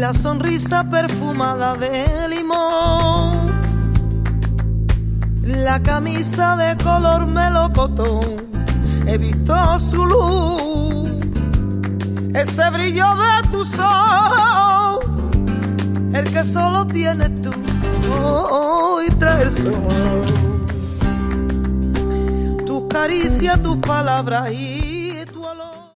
la sonrisa perfumada de limón, la camisa de color melocotón, he visto su luz, ese brillo de tu sol, el que solo tienes tú, y trae el sol, tus caricias, tus palabras y